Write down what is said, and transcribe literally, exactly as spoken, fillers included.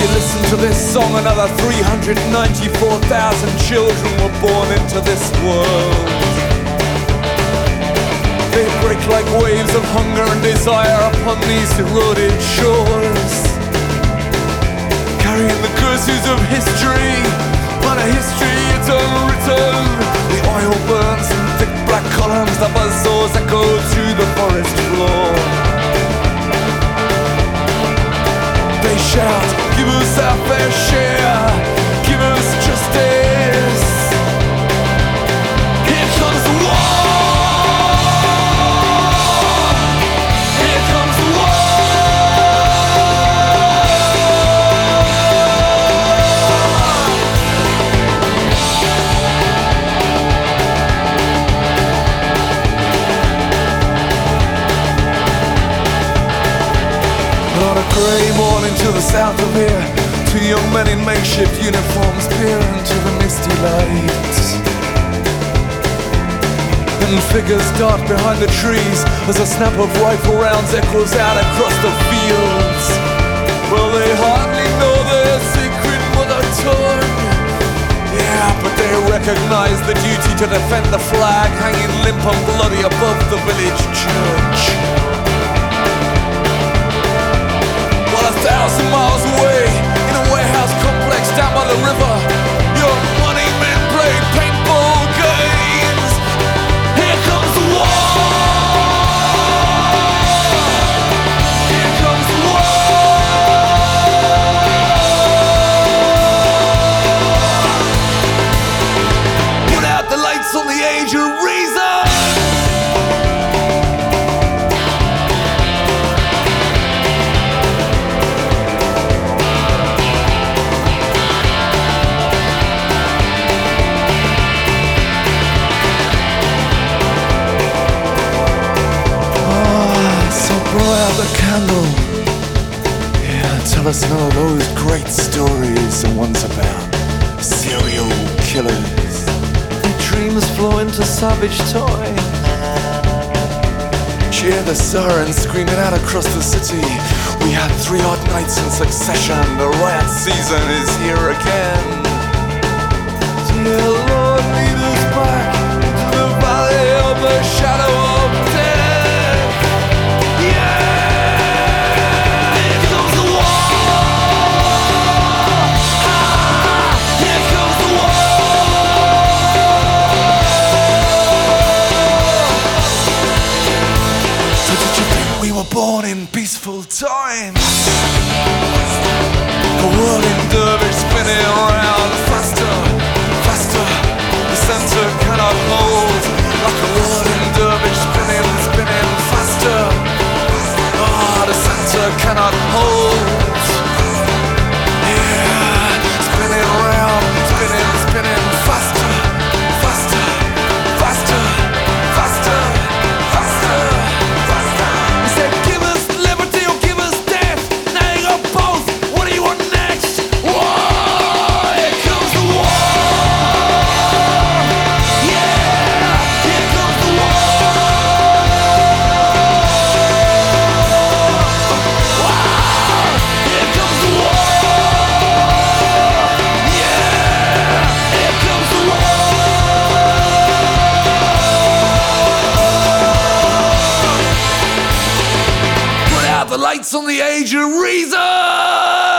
listen to this song, another three hundred ninety-four thousand children were born into this world. They break like waves of hunger and desire upon these eroded shores, carrying the curses of history, on a history it's unwritten. The oil burns in thick black columns, the buzzsaws echo to the forest floor. They shout, give us our fair share, give us justice. Here comes the war, here comes the On a grey morning to the south of here, two young men in makeshift uniforms peer into the misty light, and figures dart behind the trees as a snap of rifle rounds echoes out across the fields. Well, they hardly know their secret mother tongue, yeah, but they recognize the duty to defend the flag hanging limp and bloody above the village church. A thousand miles away, in a warehouse complex down by the river, young money men play paintball games. Here comes the war, here comes the war. Put out the lights on the age of reason. Blow out the candle, yeah, tell us none of those great stories, the ones about serial killers. Their dreams flow into savage toys. Cheer the sirens screaming out across the city. We had three odd nights in succession, the riot season is here again. Dear Lord, lead us back to the valley of the shadow of death. Born in peaceful times, the world in dervish spinning around faster, faster. The center cannot hold, like a world in dervish spinning, spinning faster. Ah, the center cannot hold. Yeah, spinning around, spinning, spinning faster, faster, faster, faster, faster. Lights on the age of reason.